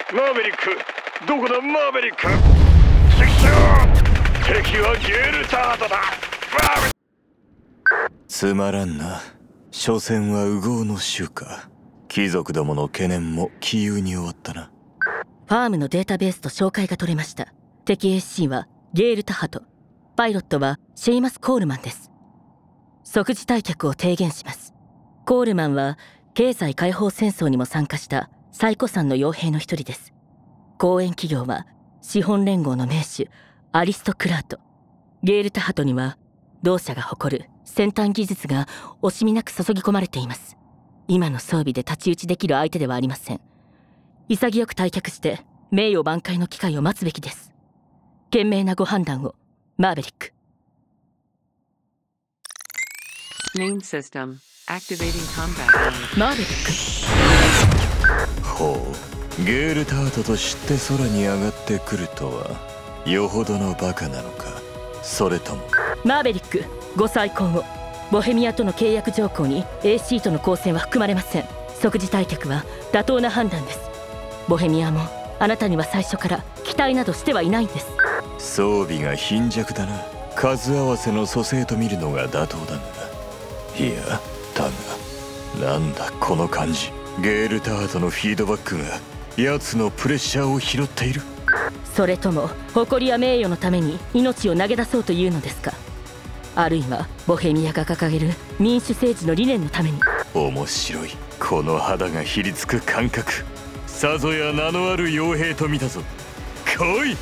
マーベリック、どこだマーベリック。敵はゲールタートだ。 つまらんな。所詮は右往の衆か。貴族どもの懸念も杞憂に終わったな。 ファームのデータベースと照会が取れました。敵 SC はゲール・タハト、パイロットはシェイマス・コールマンです。即時退却を提言します。コールマンは経済解放戦争にも参加した最古参の傭兵の一人です。公園企業は資本連合の名手アリストクラート。ゲール・タハトには同社が誇る先端技術が惜しみなく注ぎ込まれています。今の装備で太刀打ちできる相手ではありません。潔く退却して名誉挽回の機会を待つべきです。賢明なご判断を、マーベリック。 Main system activating combat mode. マーベリック。 ほう、ゲールタートと知って空に上がってくるとはよほどのバカなのか。それともマーベリック、ご再婚を。ボヘミアとの契約条項に AC との交戦は含まれません。即時退却は妥当な判断です。ボヘミアもあなたには最初から期待などしてはいないんです。 装備が貧弱だな。数合わせの蘇生と見るのが妥当だが、いやだが、なんだこの感じ。ゲールタートのフィードバックが奴のプレッシャーを拾っている。 それとも誇りや名誉のために命を投げ出そうというのですか。あるいはボヘミアが掲げる民主政治の理念のために。 面白い。この肌がひりつく感覚、さぞや名のある傭兵と見たぞ。来い。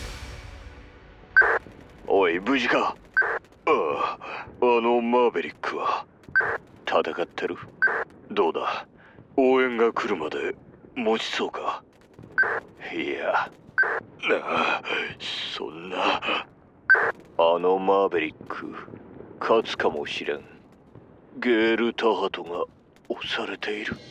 おい、無事か。あのマーベリックは戦ってる。どうだ、応援が来るまで持ちそうか。いや、そんな。あのマーベリック勝つかもしれん。ゲール・タハトが押されている。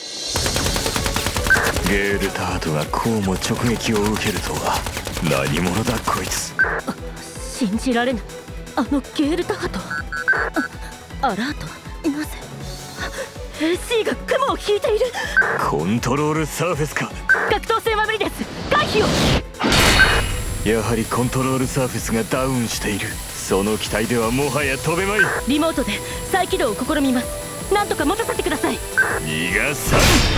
ゲールタートがこうも直撃を受けるとは。何者だこいつ。 信じられない。あのゲール・タハト。アラート、なぜ AC が雲を引いている。 コントロールサーフェスか。 格闘戦は無理です。回避を。 やはりコントロールサーフェスがダウンしている。その機体ではもはや飛べまい。 リモートで再起動を試みます。なんとか持たせてください。 逃がさん。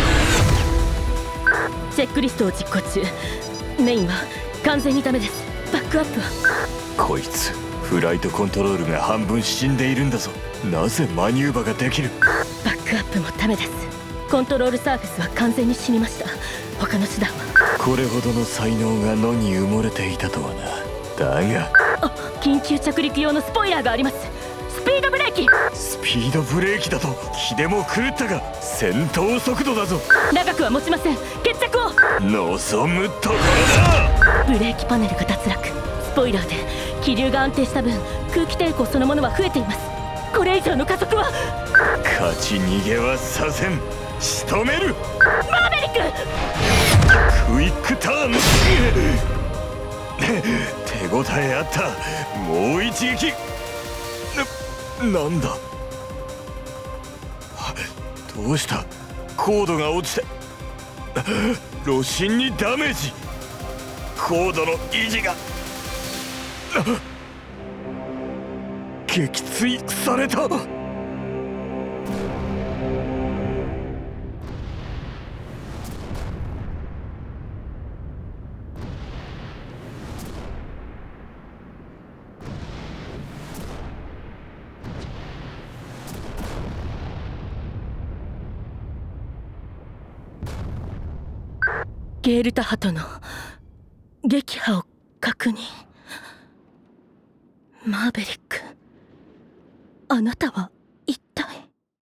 チェックリストを実行中。メインは完全にダメです。バックアップは。 こいつフライトコントロールが半分死んでいるんだぞ。なぜマニューバができる。 バックアップもダメです。コントロールサーフェスは完全に死にました。他の手段は。 これほどの才能が野に埋もれていたとはな。だが緊急着陸用のスポイラーがあります。スピードブレーキ。 スピードブレーキだと気でも狂ったが。戦闘速度だぞ。 長くは持ちません。決着を。 望むところだ。 ブレーキパネルが脱落。スポイラーで気流が安定した分空気抵抗そのものは増えています。これ以上の加速は。 勝ち逃げはさせん。仕留める。 マーベリック。 クイックターン。手応えあった。もう一撃。なんだ。どうした。高度が落ちて炉心にダメージ。高度の維持が撃墜された。 ゲール・タハトの撃破を確認。マーベリック、あなたは